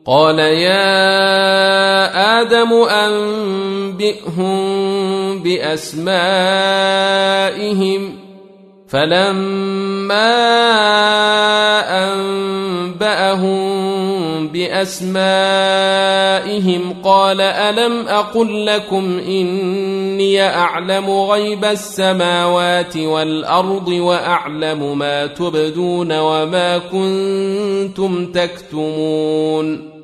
قال يا آدم أنبئهم بأسمائهم فلما أنبأهم بأسمائهم قال ألم أقل لكم إني أعلم غيب السماوات والأرض وأعلم ما تبدون وما كنتم تكتمون